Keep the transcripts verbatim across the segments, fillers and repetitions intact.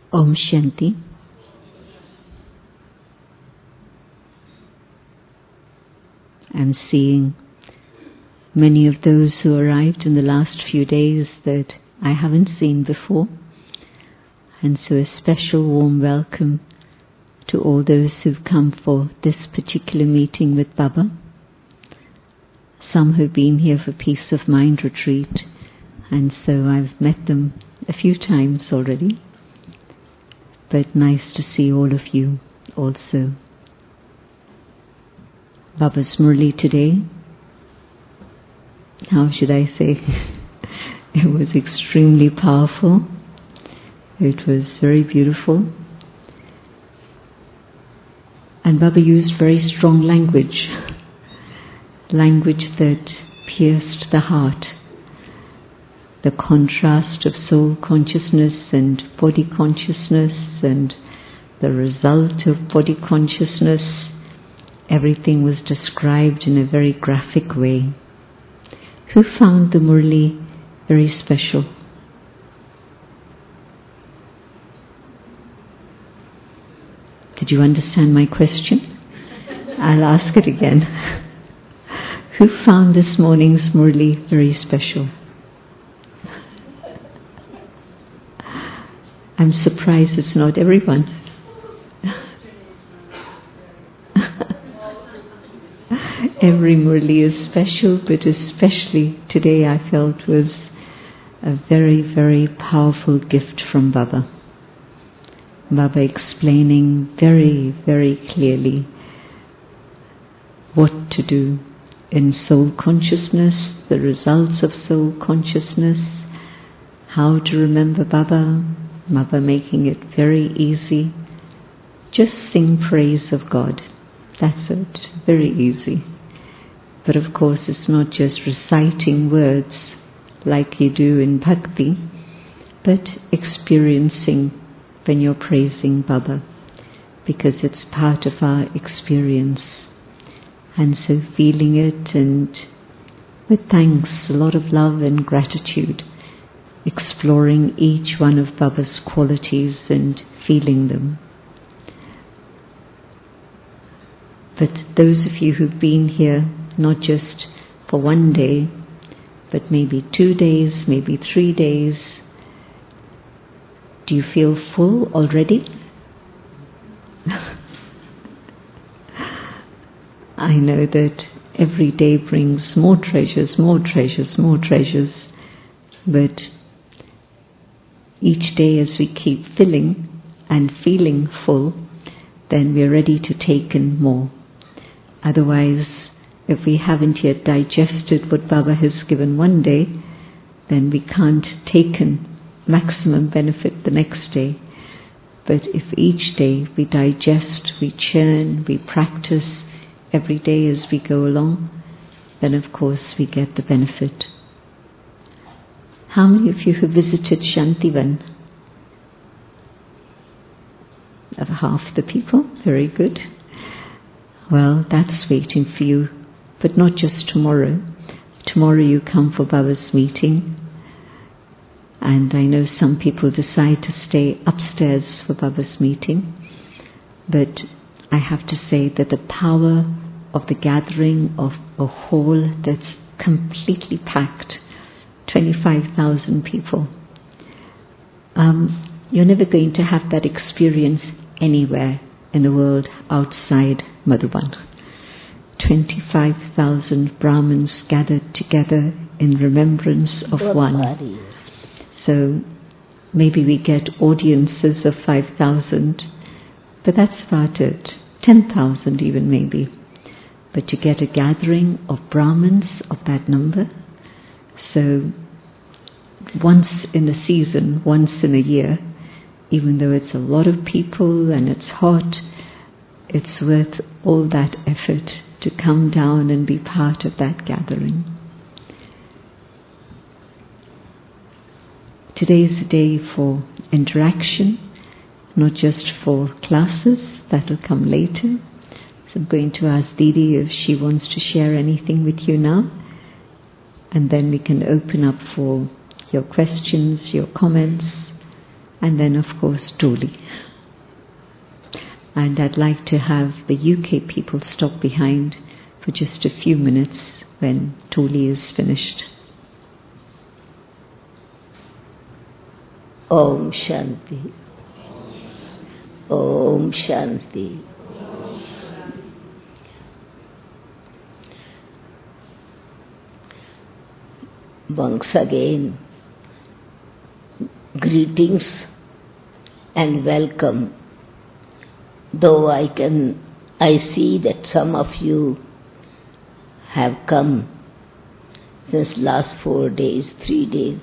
Om Shanti. I'm seeing many of those who arrived in the last few days that I haven't seen before, and so a special warm welcome to all those who've come for this particular meeting with Baba. Some have been here for Peace of Mind retreat, and so I've met them a few times already, but nice to see all of you also. Baba's Murli today, how should I say, it was extremely powerful. It was very beautiful. And Baba used very strong language, language that pierced the heart. The contrast of soul consciousness and body consciousness and the result of body consciousness, everything was described in a very graphic way. Who found the Murli very special? Did you understand my question? I'll ask it again. Who found this morning's Murli very special? I'm surprised it's not everyone. Every Murli is special, but especially today I felt was a very, very powerful gift from Baba. Baba explaining very, very clearly what to do in soul consciousness, the results of soul consciousness, how to remember Baba, Baba making it very easy. Just sing praise of God. That's it. Very easy. But of course it's not just reciting words like you do in bhakti, but experiencing when you're praising Baba, because it's part of our experience. And so feeling it, and with thanks, a lot of love and gratitude, exploring each one of Baba's qualities and feeling them. But those of you who've been here, not just for one day, but maybe two days, maybe three days, do you feel full already? I know that every day brings more treasures, more treasures, more treasures, but each day as we keep filling and feeling full, then we're ready to take in more. Otherwise, if we haven't yet digested what Baba has given one day, then we can't take in maximum benefit the next day. But if each day we digest, we churn, we practice every day as we go along, then of course we get the benefit. How many of you have visited Shantivan? Of half the people, very good. Well, that's waiting for you, but not just tomorrow. Tomorrow you come for Baba's meeting, and I know some people decide to stay upstairs for Baba's meeting, but I have to say that the power of the gathering of a hall that's completely packed, twenty-five thousand people, um, you're never going to have that experience anywhere in the world outside Madhuban. twenty-five thousand Brahmins gathered together in remembrance of Good one. Body. So maybe we get audiences of five thousand, but that's about it. ten thousand even maybe. But to get a gathering of Brahmins of that number, so once in a season, once in a year, even though it's a lot of people and it's hot, it's worth all that effort to come down and be part of that gathering. Today is a day for interaction, not just for classes, that will come later. So I'm going to ask Didi if she wants to share anything with you now, and then we can open up for your questions, your comments, and then of course Tuli. And I'd like to have the U K people stop behind for just a few minutes when Tuli is finished. Om Shanti. Om Shanti. Once again, greetings and welcome. Though I can, I see that some of you have come since last four days, three days.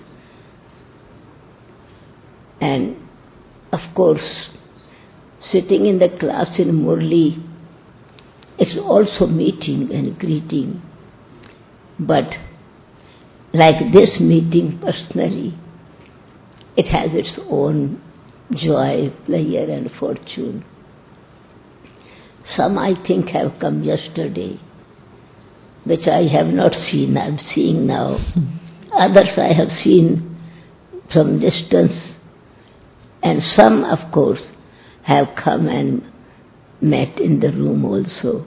And of course, sitting in the class in Murli, it's also meeting and greeting. But like this meeting personally, it has its own joy, pleasure and fortune. Some I think have come yesterday, which I have not seen, I am seeing now. Others I have seen from distance. And some, of course, have come and met in the room also.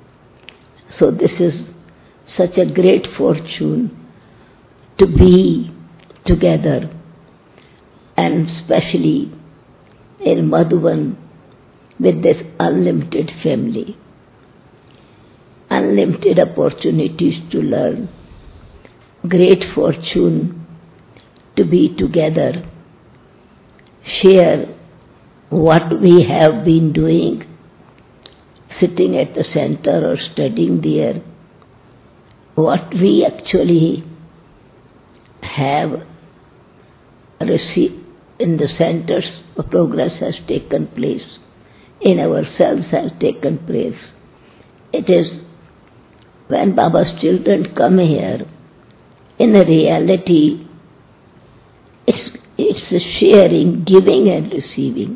So this is such a great fortune to be together, and especially in Madhuban with this unlimited family. Unlimited opportunities to learn. Great fortune to be together. Share what we have been doing, sitting at the center or studying there, what we actually have received in the centers, progress has taken place, in ourselves has taken place. It is when Baba's children come here, in reality, it's It's a sharing, giving and receiving.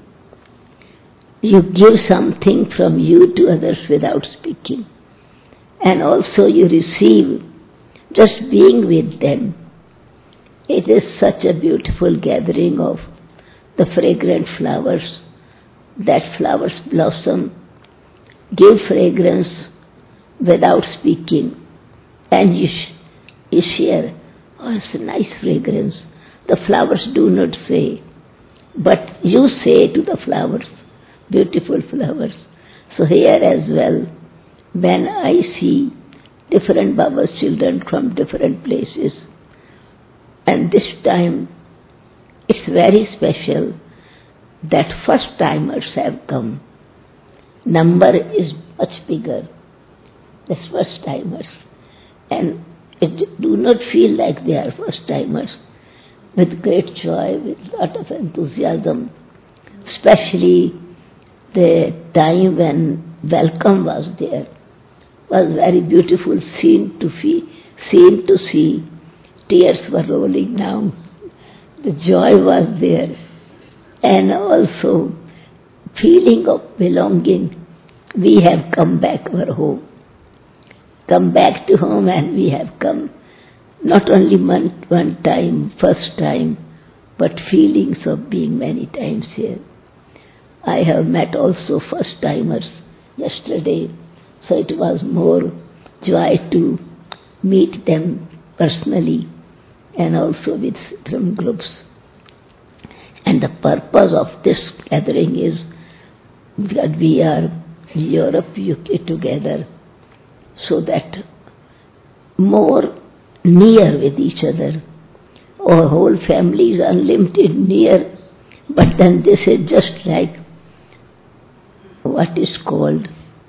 You give something from you to others without speaking. And also you receive just being with them. It is such a beautiful gathering of the fragrant flowers. That flowers blossom, give fragrance without speaking. And you, sh- you share, oh, it's a nice fragrance. The flowers do not say, but you say to the flowers, beautiful flowers. So here as well, when I see different Baba's children from different places, and this time it's very special that first timers have come. Number is much bigger, that's first timers. And it do not feel like they are first timers. With great joy, with a lot of enthusiasm, especially the time when welcome was there, was very beautiful scene to see, scene to see. Tears were rolling down. The joy was there. And also feeling of belonging. We have come back our home. Come back to home, and we have come not only one, one time, first time, but feelings of being many times here. I have met also first-timers yesterday, so it was more joy to meet them personally and also with from groups. And the purpose of this gathering is that we are Europe, U K together, so that more near with each other. Our whole family is unlimited near, but then this is just like what is called,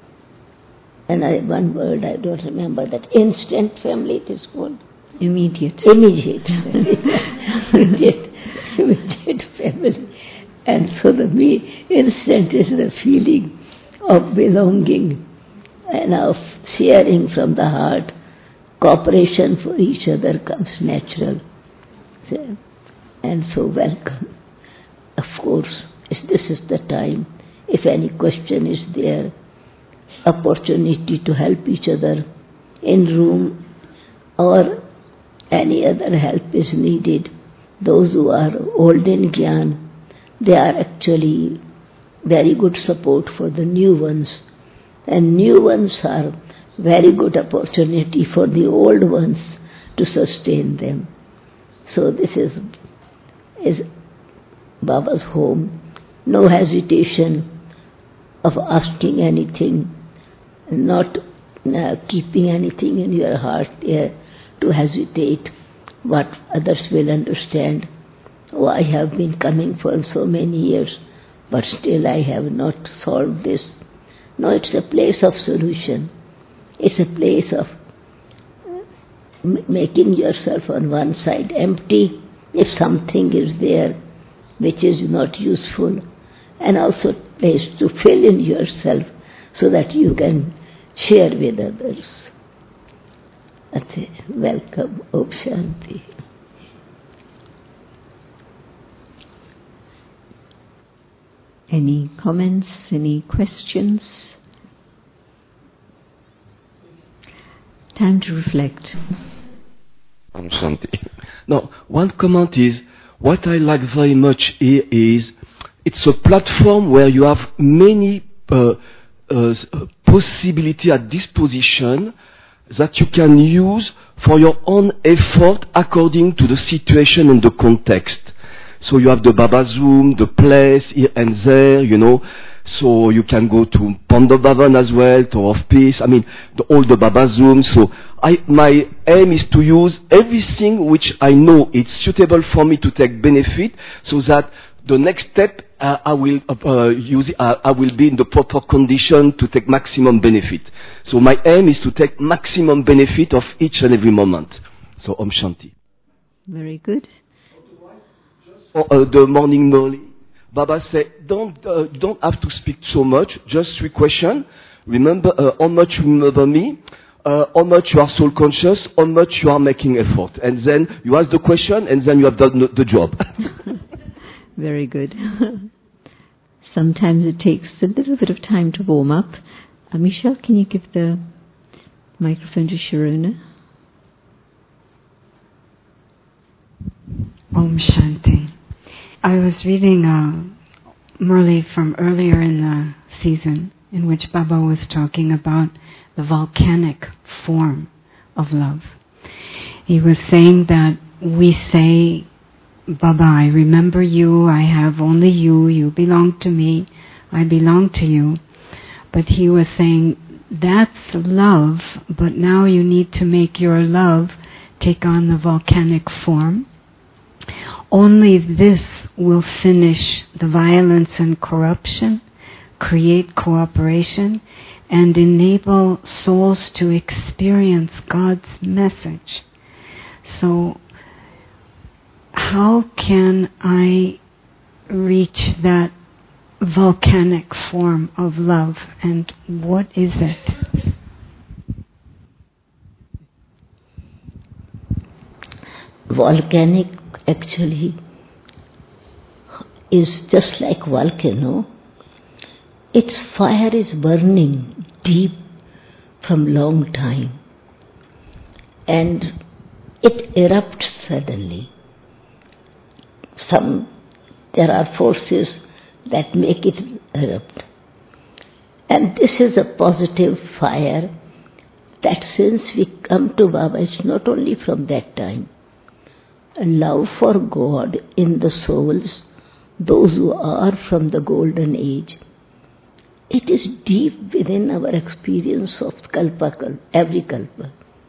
and I, one word I don't remember, that instant family it is called. Immediate. Immediate. immediate, immediate family. And so the me, instant is the feeling of belonging and of sharing from the heart. Cooperation for each other comes natural. So, and so welcome. Of course, this is the time. If any question is there, opportunity to help each other in room, or any other help is needed. Those who are old in Gyan, they are actually very good support for the new ones. And new ones are very good opportunity for the old ones to sustain them. So this is, is Baba's home. No hesitation of asking anything, not uh, keeping anything in your heart there to hesitate what others will understand. Oh, I have been coming for so many years, but still I have not solved this. No, it's a place of solution. It's a place of m- making yourself on one side empty if something is there which is not useful, and also a place to fill in yourself so that you can share with others. Okay. Welcome, Om Shanti. Any comments, any questions? Time to reflect. Om Shanti. Now, one comment is, what I like very much here is, it's a platform where you have many uh, uh, possibilities at disposition that you can use for your own effort according to the situation and the context. So you have the Baba Zoom, the place here and there, you know. So you can go to Pando Bhavan as well, Tower of Peace. I mean, the, all the Baba Zooms. So I, my aim is to use everything which I know is suitable for me to take benefit, so that the next step uh, I will uh, use. Uh, I will be in the proper condition to take maximum benefit. So my aim is to take maximum benefit of each and every moment. So Om Shanti. Very good. For uh, the morning Murli, Baba said, don't uh, don't have to speak so much. Just three questions. Remember uh, how much you remember me, uh, how much you are soul conscious, how much you are making effort, and then you ask the question, and then you have done the, the job. Very good. Sometimes it takes a little bit of time to warm up. Uh, Michelle, can you give the microphone to Sharona? Om Shanti. I was reading uh, Murli from earlier in the season, in which Baba was talking about the volcanic form of love. He was saying that we say, Baba, I remember you, I have only you, you belong to me, I belong to you. But he was saying, that's love, but now you need to make your love take on the volcanic form. Only this will finish the violence and corruption, create cooperation, and enable souls to experience God's message. So, how can I reach that volcanic form of love, and what is it? Volcanic actually is just like volcano. Its fire is burning deep from long time, and it erupts suddenly. Some there are forces that make it erupt, and this is a positive fire that since we come to Baba, it's not only from that time. A love for God in the souls, those who are from the golden age. It is deep within our experience of kalpa, kalpa, every kalpa.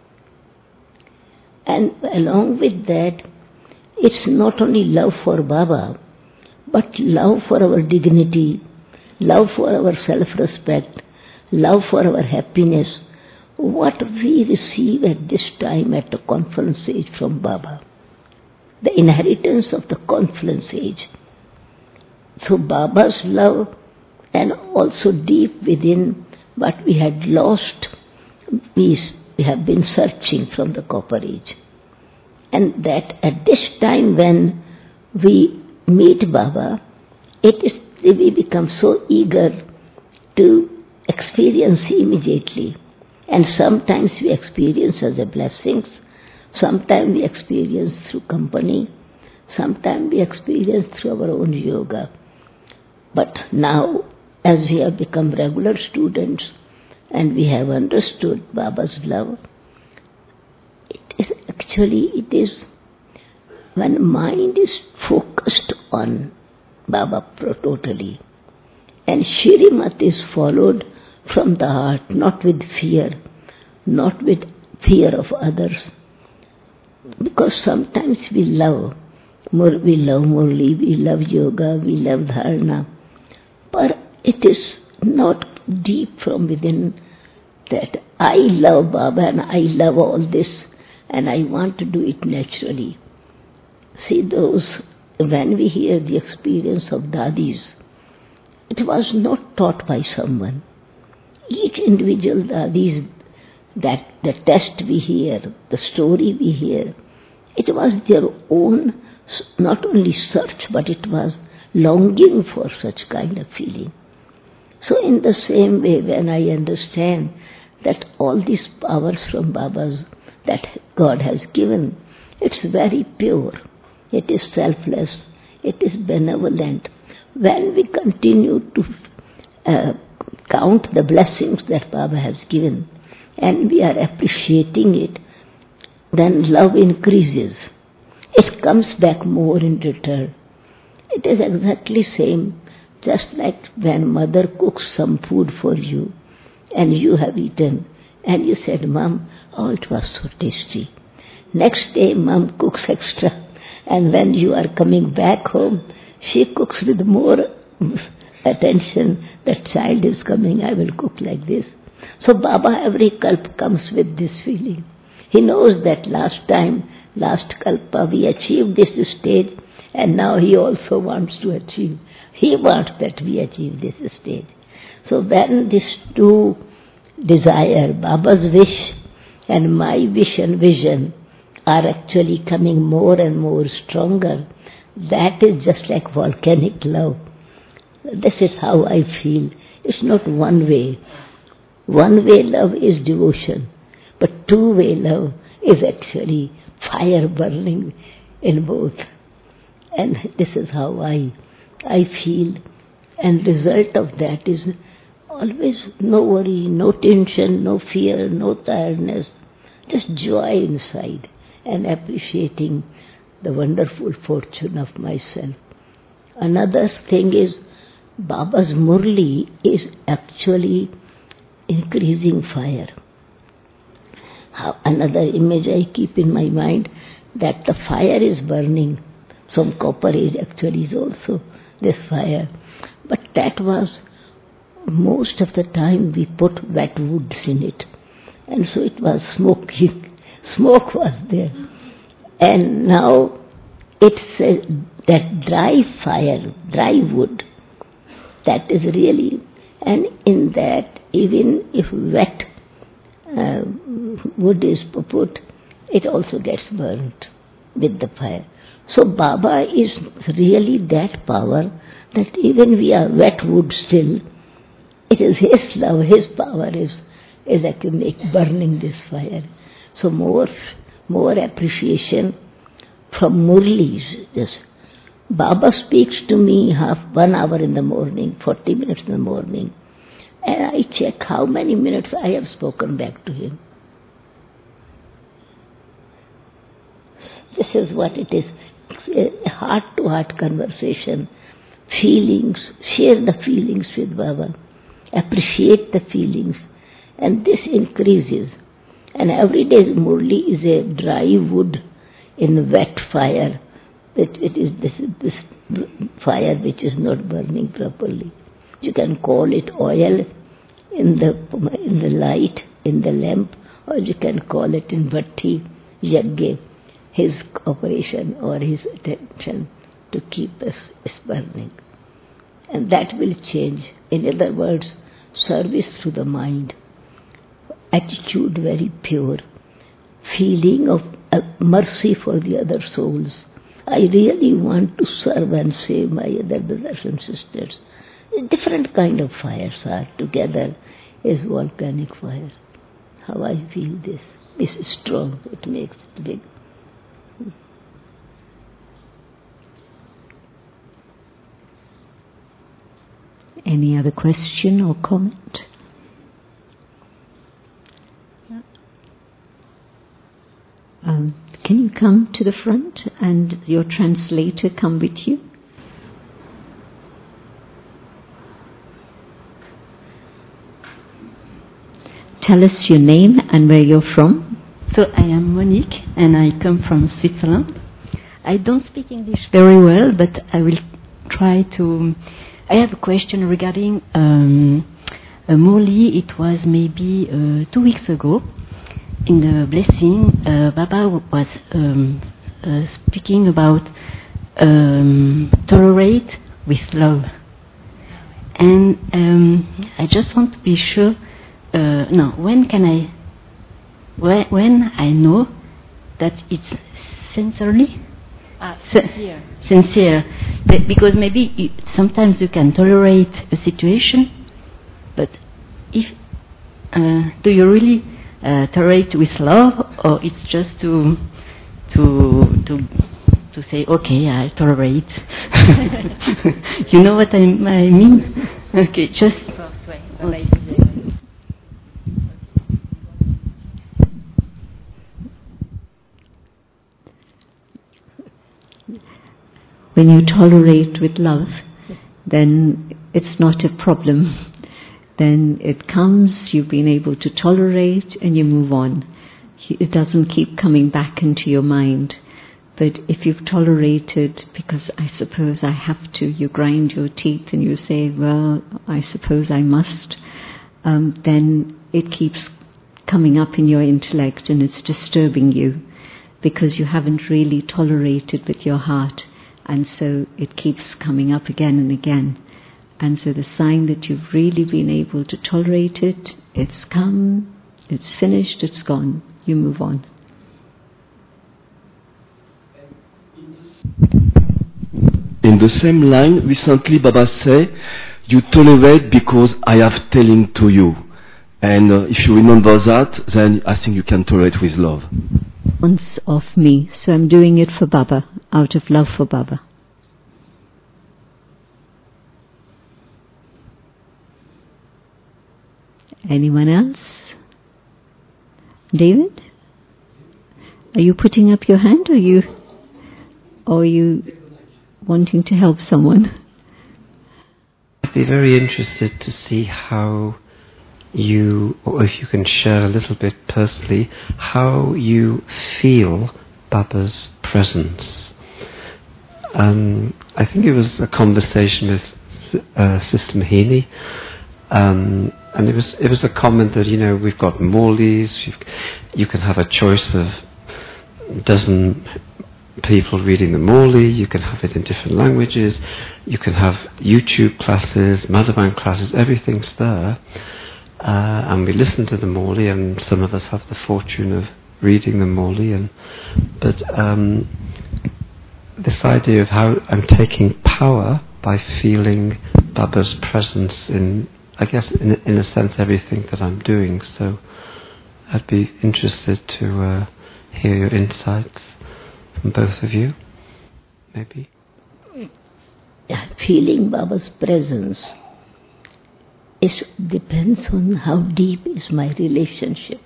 And along with that, it's not only love for Baba, but love for our dignity, love for our self-respect, love for our happiness, what we receive at this time at the conference age from Baba. The inheritance of the conference age. So Baba's love, and also deep within what we had lost, we, we have been searching from the copper age. And that at this time when we meet Baba, it is we become so eager to experience immediately. And sometimes we experience as a blessings, sometimes we experience through company, Sometimes we experience through our own yoga. But now, as we have become regular students and we have understood Baba's love, it is actually, it is when mind is focused on Baba totally, and Shrimat is followed from the heart, not with fear, not with fear of others. Because sometimes we love, we love Murli, we love yoga, we love dharana, but it is not deep from within that I love Baba and I love all this and I want to do it naturally. See, those, when we hear the experience of Dadis, it was not taught by someone. Each individual Dadis, that the test we hear, the story we hear, it was their own, not only search, but it was longing for such kind of feeling. So in the same way, when I understand that all these powers from Baba's that God has given, it's very pure, it is selfless, it is benevolent. When we continue to uh, count the blessings that Baba has given and we are appreciating it, then love increases. It comes back more in return. It is exactly same, just like when mother cooks some food for you and you have eaten and you said, Mom, oh, it was so tasty. Next day, Mom cooks extra, and when you are coming back home, she cooks with more attention. That child is coming, I will cook like this. So Baba every kalp comes with this feeling. He knows that last time, last kalpa, we achieved this stage, and now he also wants to achieve. He wants that we achieve this stage. So when these two desire, Baba's wish and my wish and vision, are actually coming more and more stronger, that is just like volcanic love. This is how I feel. It's not one way. One way love is devotion, but two way love is actually fire burning in both. And this is how I I feel. And result of that is always no worry, no tension, no fear, no tiredness, just joy inside and appreciating the wonderful fortune of myself. Another thing is Baba's Murli is actually increasing fire. How, another image I keep in my mind, that the fire is burning. Some copper is actually is also this fire. But that was, most of the time we put wet woods in it. And so it was smoking. Smoke was there. And now it's a, that dry fire, dry wood, that is really, and in that even if wet uh, wood is put, it also gets burnt with the fire. So Baba is really that power that even we are wet wood still, it is His love, His power is, is actually make burning this fire. So more, more appreciation from Murlis. Just Baba speaks to me half one hour in the morning, forty minutes in the morning, and I check how many minutes I have spoken back to him. This is what it is, a heart-to-heart conversation, feelings, share the feelings with Baba, appreciate the feelings, and this increases. And every day Murli is a dry wood in wet fire. It, it is this, this fire which is not burning properly. You can call it oil in the in the light, in the lamp, or you can call it in bhatti, yagge, his operation or his attention to keep us burning. And that will change. In other words, service through the mind, attitude very pure, feeling of uh, mercy for the other souls. I really want to serve and save my other brothers and sisters. Different kind of fires are together is volcanic fire. How I feel this. This is strong. It makes it big. Any other question or comment? Um, can you come to the front and your translator come with you? Tell us your name and where you're from. So I am Monique and I come from Switzerland. I don't speak English very well, but I will try to... I have a question regarding um, uh, Murli. It was maybe uh, two weeks ago. In the blessing, uh, Baba was um, uh, speaking about um, tolerate with love. And um, I just want to be sure, uh, no, when can I, when, when I know that it's sincerely? Ah, sincere. Sincere. Because maybe you, sometimes you can tolerate a situation, but if, uh, do you really Uh, tolerate with love, or it's just to to to to say okay, I tolerate? You know what I, I mean? Okay, just. Okay. When you tolerate with love, then it's not a problem. Then it comes, you've been able to tolerate, and you move on. It doesn't keep coming back into your mind. But if you've tolerated, because I suppose I have to, you grind your teeth and you say, well, I suppose I must, um, then it keeps coming up in your intellect and it's disturbing you because you haven't really tolerated with your heart, and so it keeps coming up again and again. And so the sign that you've really been able to tolerate it, it's come, it's finished, it's gone, you move on. In the same line, recently Baba said, you tolerate because I have telling to you. And uh, if you remember that, then I think you can tolerate with love. Once of me, so I'm doing it for Baba, out of love for Baba. Anyone else? David? Are you putting up your hand, or you, or are you wanting to help someone? I'd be very interested to see how you, or if you can share a little bit personally, how you feel Baba's presence. Um, I think it was a conversation with uh, Sister Mahini. Um, and it was it was a comment that, you know, we've got Murlis, you can have a choice of a dozen people reading the Murli, you can have it in different languages, you can have YouTube classes, Madhavan classes, everything's there. Uh, and we listen to the Murli, and some of us have the fortune of reading the Murli. And, but um, this idea of how I'm taking power by feeling Baba's presence in, I guess, in, in a sense, everything that I'm doing. So I'd be interested to uh, hear your insights from both of you, maybe. Feeling Baba's presence, it depends on how deep is my relationship.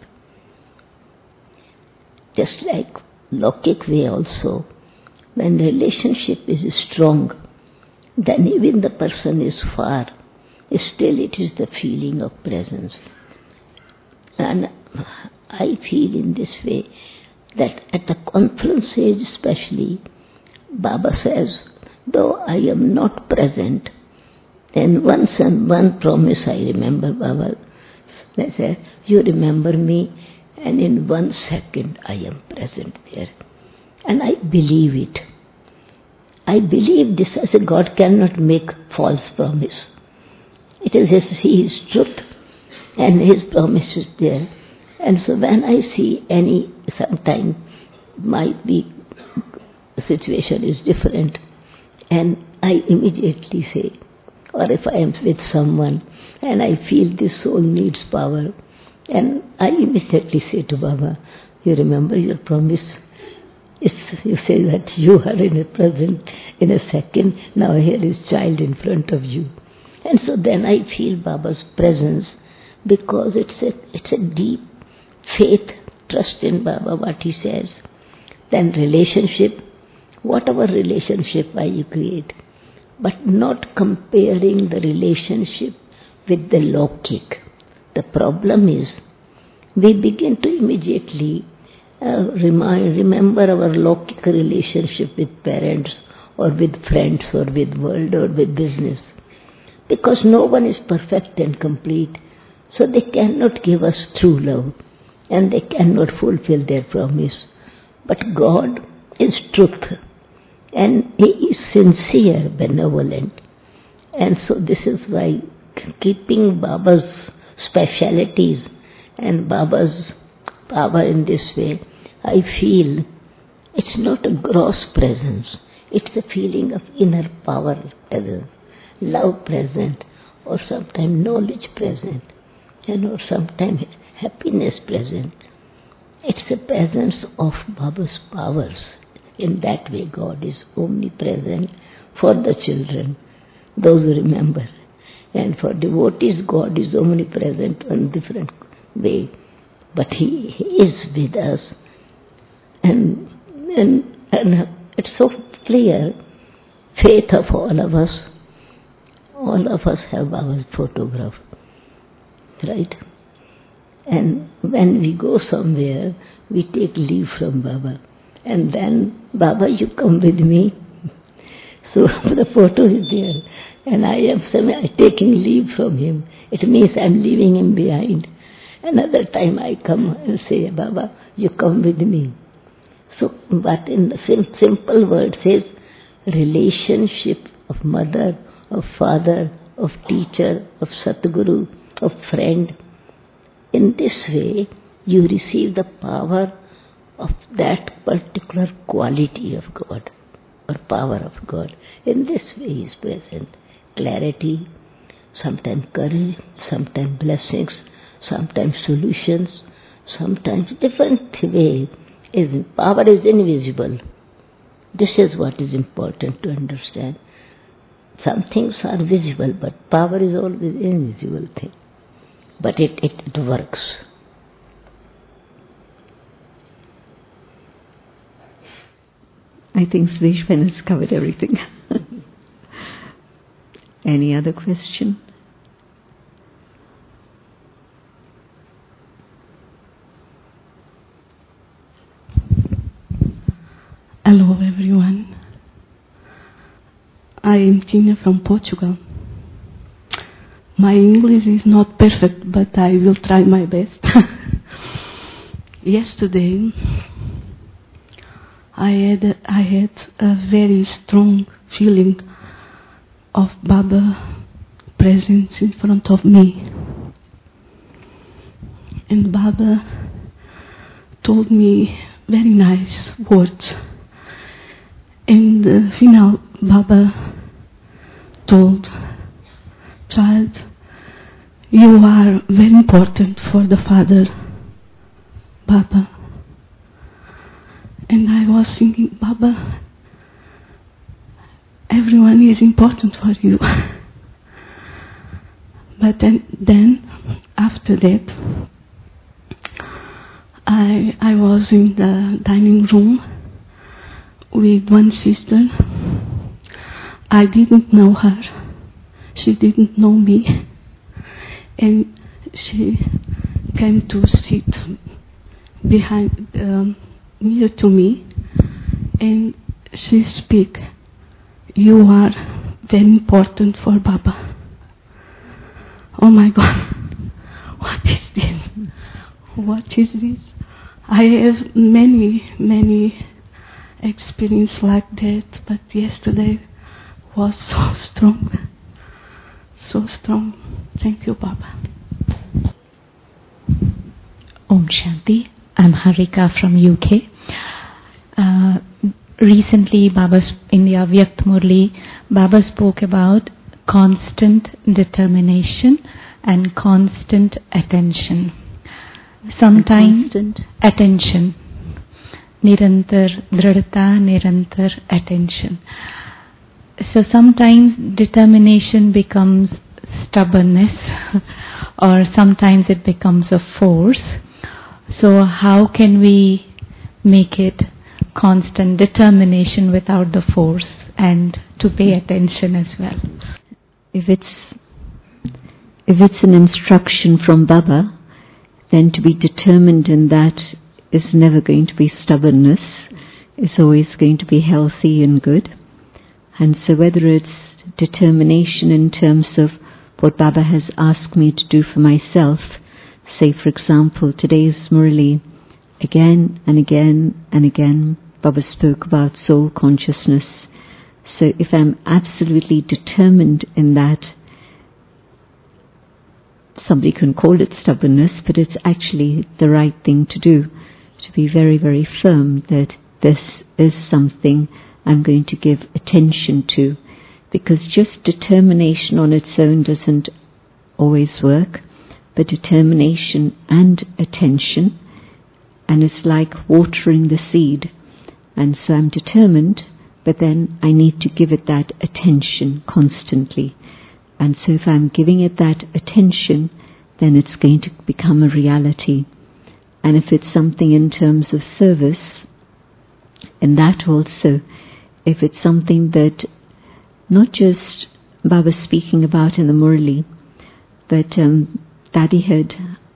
Just like Lokik way also, when relationship is strong, then even the person is far, still it is the feeling of presence. And I feel in this way that at the conference age especially, Baba says, though I am not present, then once and one promise I remember Baba. They said, you remember me, and in one second I am present there. And I believe it. I believe this as a God cannot make false promise. It is as He is truth, and His promise is there. And so when I see any, sometime might be, the situation is different, and I immediately say, or if I am with someone and I feel this soul needs power, and I immediately say to Baba, you remember your promise? It's, you say that you are in a present in a second, now here is child in front of you. And so then I feel Baba's presence, because it's a, it's a deep faith, trust in Baba, what he says. Then relationship, whatever relationship I create, but not comparing the relationship with the Lokik. The problem is, we begin to immediately uh, remind, remember our Lokik relationship with parents or with friends or with world or with business. Because no one is perfect and complete, so they cannot give us true love and they cannot fulfill their promise. But God is truth and He is sincere, benevolent. And so this is why keeping Baba's specialities and Baba's power in this way, I feel it's not a gross presence, it's a feeling of inner power presence, love present, or sometimes knowledge present, and or sometimes happiness present. It's a presence of Baba's powers. In that way God is omnipresent for the children, those who remember. And for devotees God is omnipresent in different way. But He, he is with us. And, and, and it's so clear, faith of all of us, all of us have Baba's photograph, right? And when we go somewhere, we take leave from Baba. And then, Baba, you come with me. So the photo is there. And I am taking leave from him. It means I am leaving him behind. Another time I come and say, Baba, you come with me. So, but in the sim- simple word says, relationship of mother, of father, of teacher, of Satguru, of friend. In this way, you receive the power of that particular quality of God, or power of God. In this way He is present. Clarity, sometimes courage, sometimes blessings, sometimes solutions, sometimes different way. Is power is invisible. This is what is important to understand. Some things are visible, but power is always invisible thing. But it, it, it works. I think Sveshvan has covered everything. Any other question? Hello everyone. I am Tina from Portugal. My English is not perfect, but I will try my best. Yesterday, I had I had a very strong feeling of Baba presence in front of me, and Baba told me very nice words. In the final, Baba told, child, you are very important for the Father, Baba. And I was thinking, Baba, everyone is important for you. But then, then after that, I I was in the dining room with one sister. I didn't know her. She didn't know me. And she came to sit behind, um, near to me, and she speak, you are very important for Baba. Oh my God, what is this? What is this? I have many, many experience like that, but yesterday was so strong, so strong. Thank you, Baba. Om Shanti. I'm Harika from U K. Uh, recently, Baba's in the Avyakt Murli, Baba spoke about constant determination and constant attention. Sometimes constant attention. Nirantar, dridhata, nirantar attention. So sometimes determination becomes stubbornness, or sometimes it becomes a force. So how can we make it constant determination without the force, and to pay attention as well? If it's if it's an instruction from Baba, then to be determined in that is never going to be stubbornness. It's always going to be healthy and good. And so whether it's determination in terms of what Baba has asked me to do for myself, say for example today's Murli, again and again and again Baba spoke about soul consciousness. So if I'm absolutely determined in that, somebody can call it stubbornness, but it's actually the right thing to do, to be very, very firm that this is something I'm going to give attention to, because just determination on its own doesn't always work, but determination and attention, and it's like watering the seed. And so I'm determined, but then I need to give it that attention constantly. And so if I'm giving it that attention, then it's going to become a reality. And if it's something in terms of service, in that also, if it's something that not just Baba speaking about in the Murli, but um, Daddy had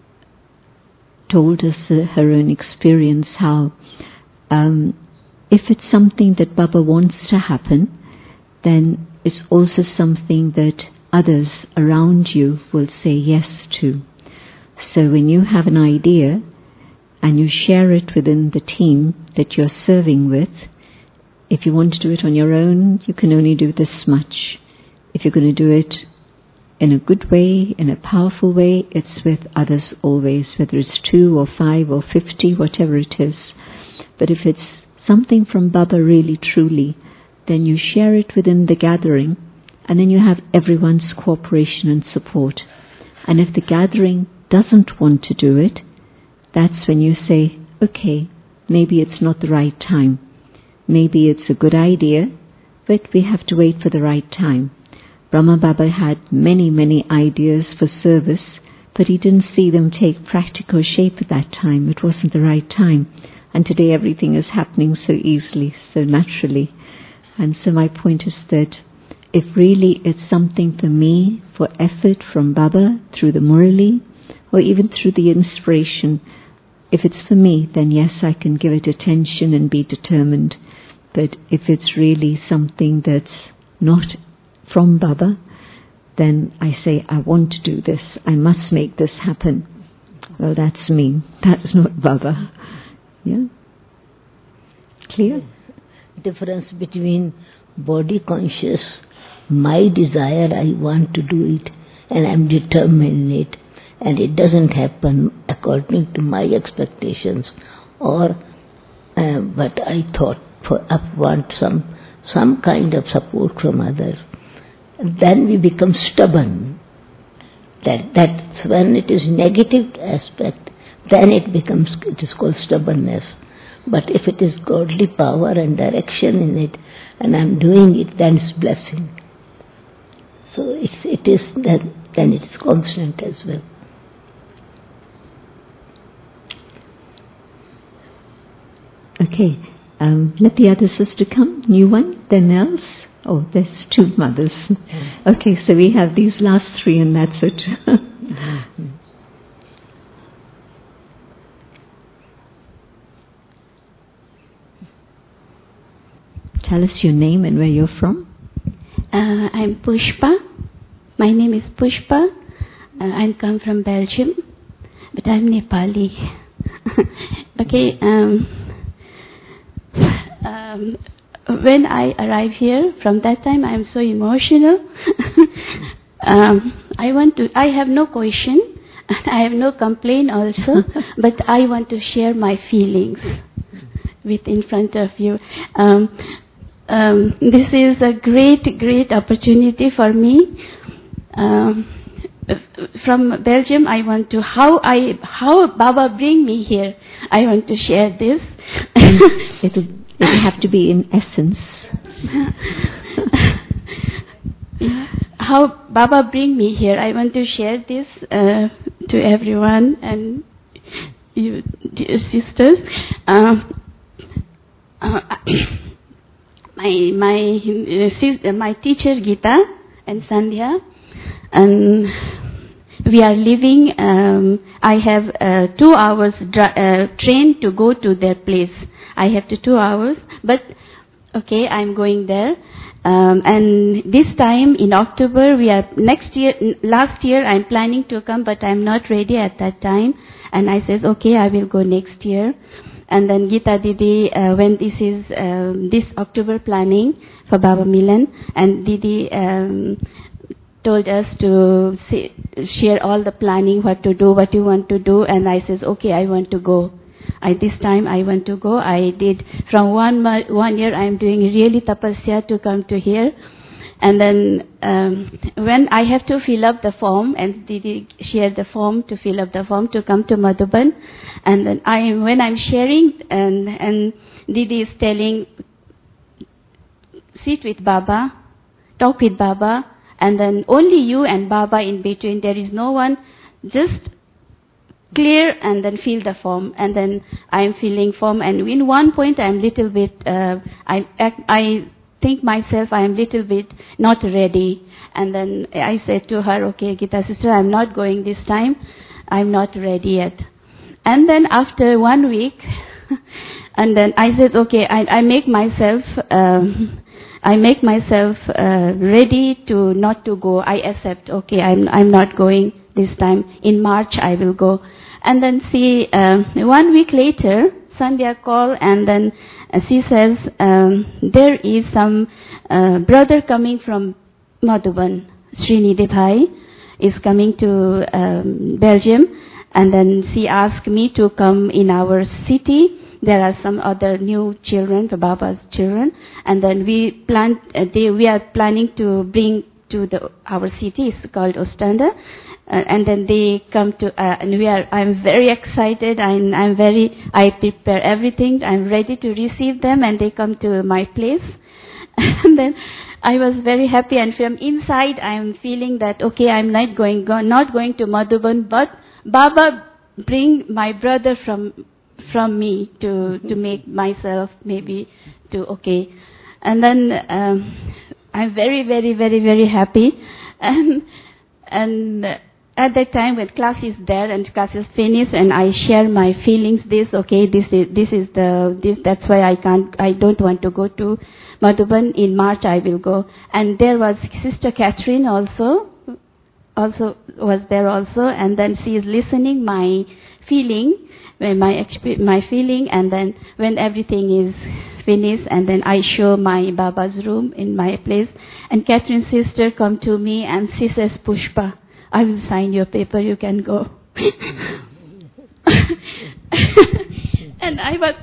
told us uh, her own experience, how um, if it's something that Baba wants to happen, then it's also something that others around you will say yes to. So when you have an idea and you share it within the team that you're serving with, if you want to do it on your own, you can only do this much. If you're going to do it in a good way, in a powerful way, it's with others always, whether it's two or five or fifty, whatever it is. But if it's something from Baba really truly, then you share it within the gathering, and then you have everyone's cooperation and support. And if the gathering doesn't want to do it, that's when you say, okay, maybe it's not the right time. Maybe it's a good idea, but we have to wait for the right time. Brahma Baba had many, many ideas for service, but he didn't see them take practical shape at that time. It wasn't the right time. And today everything is happening so easily, so naturally. And so my point is that if really it's something for me, for effort from Baba, through the Murli, or even through the inspiration, if it's for me, then yes, I can give it attention and be determined. But if it's really something that's not from Baba, then I say, I want to do this. I must make this happen. Well, that's me. That's not Baba. Yeah? Clear? Difference between body conscious, my desire, I want to do it, and I'm determined in it, and it doesn't happen according to my expectations, or uh, what I thought. For I want some some kind of support from others. Then we become stubborn. That that's when it is negative aspect. Then it becomes it is called stubbornness. But if it is godly power and direction in it, and I'm doing it, then it's blessing. So it's, it is then then it is constant as well. Okay. Um, let the other sister come, new one, then else. Oh, there's two mothers. Okay, so we have these last three and that's it. Tell us your name and where you're from. Uh, I'm Pushpa. My name is Pushpa. Uh, I come from Belgium, but I'm Nepali. Okay. Um, Um, when I arrive here, from that time I am so emotional. um, I want to. I have no question. I have no complaint also, but I want to share my feelings with in front of you. Um, um, this is a great, great opportunity for me. Um, from Belgium, I want to how I how Baba bring me here. I want to share this. It'll It'll have to be in essence. how Baba bring me here. I want to share this uh, to everyone and you, dear sisters. Uh, uh, my my uh, my teacher Gita and Sandhya, and we are living. Um, I have uh, two hours dra- uh, train to go to their place. I have to two hours, but okay, I'm going there. Um, and this time in October, we are next year. Last year, I'm planning to come, but I'm not ready at that time. And I says, okay, I will go next year. And then Gita Didi, uh, when this is um, this October planning for Baba Milan, and Didi um, told us to say, share all the planning, what to do, what you want to do. And I says, okay, I want to go. I, this time I want to go. I did from one month, one year I am doing really tapasya to come to here. And then um, when I have to fill up the form, and Didi shared the form to fill up the form to come to Madhuban. And then I am, when I'm sharing, and, and Didi is telling, sit with Baba, talk with Baba, and then only you and Baba in between. There is no one. Just clear and then fill the form. And then I'm filling form, and in one point I'm little bit, uh, I, I think myself I'm little bit not ready. And then I said to her, okay, Gita sister, I'm not going this time. I'm not ready yet. And then after one week, and then I said, okay, I, I make myself, um, I make myself uh, ready to not to go. I accept, okay, I'm I'm not going this time. In March I will go. And then see, uh, one week later, Sandhya called, and then uh, she says, um, there is some uh, brother coming from Madhuban, Srinidhi Bhai, is coming to um, Belgium, and then she asked me to come in our city. There are some other new children, the Baba's children, and then we plan. Uh, they, we are planning to bring to the our city. It's called Ostende. Uh, and then they come to, uh, and we are, I'm very excited, I'm, I'm very, I prepare everything, I'm ready to receive them, and they come to my place. And then I was very happy, and from inside I'm feeling that, okay, I'm not going, go, not going to Madhuban, but Baba bring my brother from, from me to, to make myself maybe to, okay. And then, um, I'm very, very, very, very happy. And, and, at that time when class is there and class is finished, and I share my feelings, this, okay, this is, this is the, this, that's why I can't, I don't want to go to Madhuban. In March I will go. And there was Sister Catherine also, also was there also, and then she is listening my feeling, my, my feeling, and then when everything is finished, and then I show my Baba's room in my place, and Catherine's sister come to me and she says, Pushpa, I will sign your paper, you can go. And I was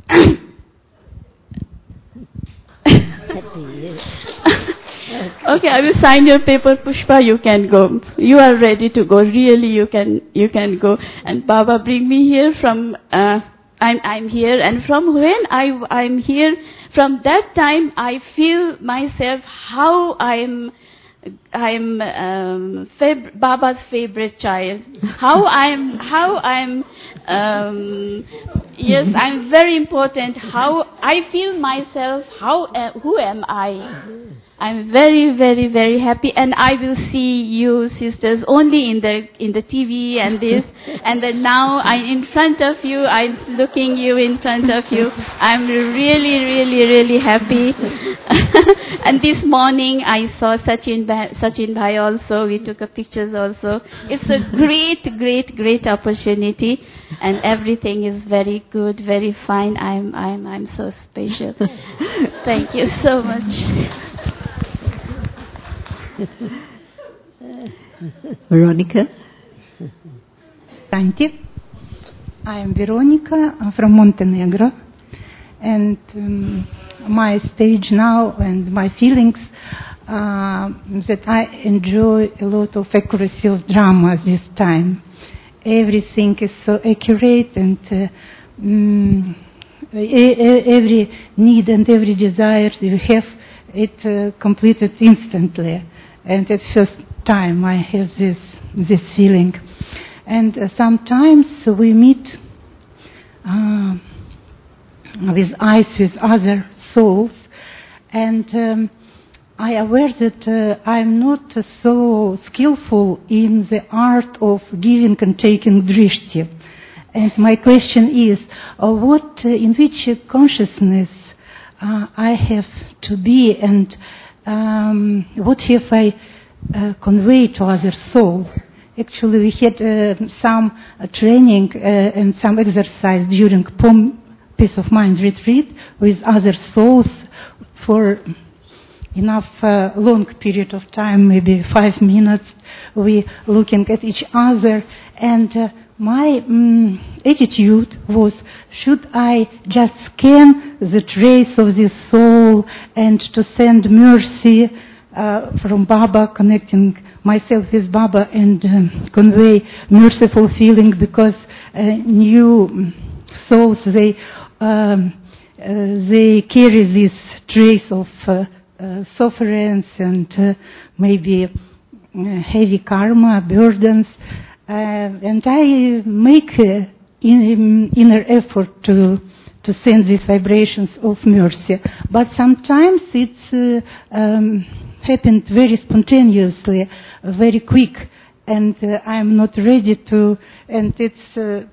okay, I will sign your paper, Pushpa, you can go. You are ready to go, really you can you can go. And Baba bring me here from uh, I'm I'm here, and from when I I'm here, from that time I feel myself how I'm I'm um, fab- Baba's favorite child. How I'm, how I'm, um, yes, I'm very important. How I feel myself. How uh, who am I? I'm very, very, very happy, and I will see you sisters only in the in the T V and this, and then now I'm in front of you. I'm looking you in front of you. I'm really, really, really happy. And this morning I saw Sachin Bhai, Sachin Bhai also. We took a pictures also. It's a great, great, great opportunity, and everything is very good, very fine. I'm, I'm, I'm so special. Thank you so much. Veronica? Thank you. I am Veronica. I'm from Montenegro. And um, my stage now and my feelings uh, that I enjoy a lot of accuracy of drama this time. Everything is so accurate, and uh, um, every need and every desire you have, it uh, completed instantly. and it's first time I have this this feeling. And uh, sometimes we meet uh, with eyes with other souls, and um, I am aware that uh, I'm not uh, so skillful in the art of giving and taking drishti. And my question is, uh, what, uh, in which consciousness uh, I have to be, and um, what have I uh, conveyed to other soul? Actually, we had uh, some uh, training uh, and some exercise during P O M, Peace of Mind retreat, with other souls for enough uh, long period of time, maybe five minutes. We looking at each other, and uh, my um, attitude was, should I just scan the trace of this soul and to send mercy uh, from Baba, connecting myself with Baba, and um, convey merciful feeling, because uh, new souls, they um, uh, they carry this trace of uh, uh, sufferance and uh, maybe uh, heavy karma, burdens, uh, and I make uh, in, inner effort to to send these vibrations of mercy. But sometimes it's uh, um, happened very spontaneously, uh, very quick, and uh, I'm not ready to, and it's uh,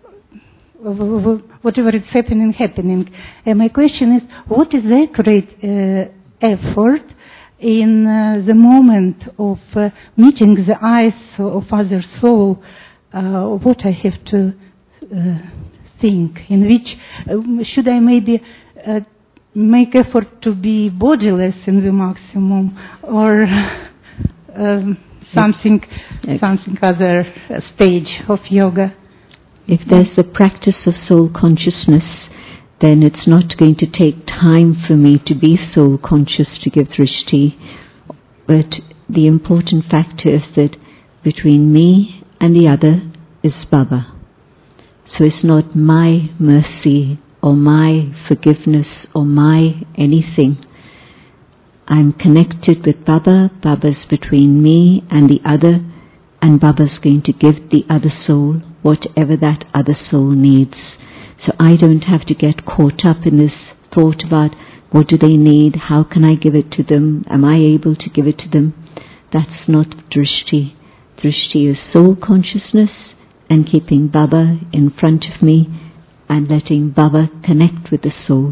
whatever is happening, happening. And my question is, what is the accurate uh, effort in uh, the moment of uh, meeting the eyes of other soul, uh, what I have to uh, think, in which, uh, should I maybe uh, make effort to be bodiless in the maximum, or um, something, okay. something other stage of yoga? If there's a practice of soul consciousness, then it's not going to take time for me to be soul conscious to give drishti. But the important factor is that between me and the other is Baba. So it's not my mercy or my forgiveness or my anything. I'm connected with Baba. Baba's between me and the other, and Baba's going to give the other soul whatever that other soul needs. So I don't have to get caught up in this thought about what do they need, how can I give it to them, am I able to give it to them? That's not drishti. Drishti is soul consciousness and keeping Baba in front of me and letting Baba connect with the soul.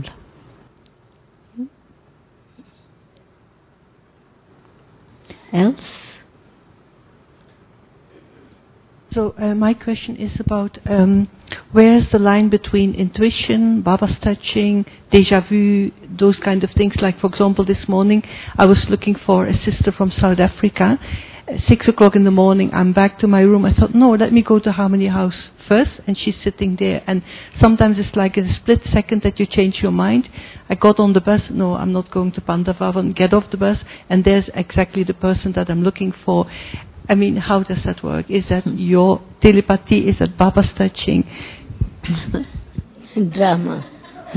Else? So uh, my question is about um, where is the line between intuition, Baba's touching, déjà vu, those kind of things. Like, for example, this morning I was looking for a sister from South Africa. Uh, six o'clock in the morning, I'm back to my room. I thought, no, let me go to Harmony House first. And she's sitting there. And sometimes it's like a split second that you change your mind. I got on the bus. No, I'm not going to Pandavavan. Get off the bus. And there's exactly the person that I'm looking for. I mean, how does that work? Is that your telepathy? Is that Baba's touching? Drama.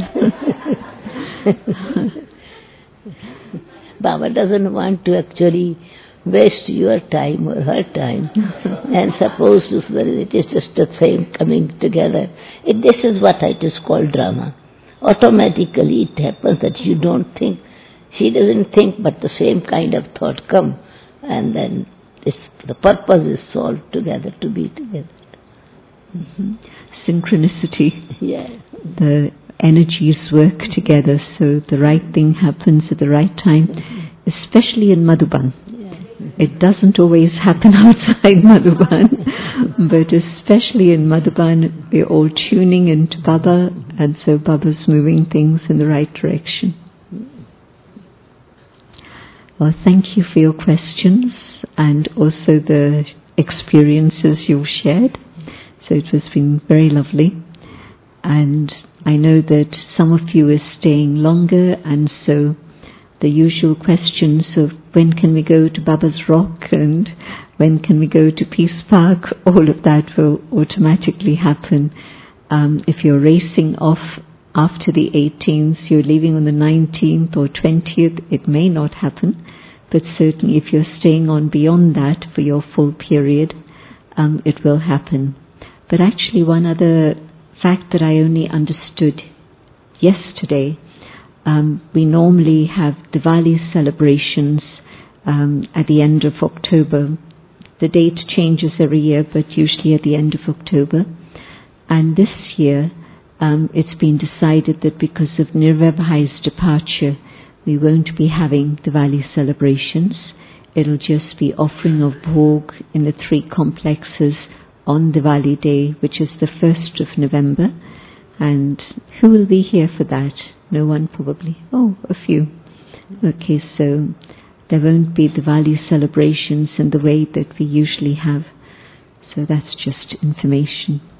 Baba doesn't want to actually waste your time or her time. And suppose it is just a thing coming together. It, this is what it is called drama. Automatically it happens that you don't think. She doesn't think, but the same kind of thought come, and then It's, the purpose is solved together, to be together. Mm-hmm. Synchronicity. Yeah. The energies work together, so the right thing happens at the right time, mm-hmm. especially in Madhuban. Yeah. Mm-hmm. It doesn't always happen outside Madhuban, but especially in Madhuban, we're all tuning into Baba, and so Baba's moving things in the right direction. Well, thank you for your questions and also the experiences you've shared. So it has been very lovely. And I know that some of you are staying longer, and so the usual questions of when can we go to Baba's Rock and when can we go to Peace Park, all of that will automatically happen. Um, if you're racing off after the eighteenth, you're leaving on the nineteenth or twentieth, it may not happen. but certainly if you're staying on beyond that for your full period, um, it will happen. But actually one other fact that I only understood yesterday, um, we normally have Diwali celebrations um, at the end of October. The date changes every year, but usually at the end of October. And this year, um, it's been decided that because of Nirvai Bhai's departure, we won't be having Diwali celebrations. It'll just be offering of bhog in the three complexes on Diwali Day, which is the first of November. And who will be here for that? No one probably. Oh, a few. Okay, so there won't be Diwali celebrations in the way that we usually have. So that's just information.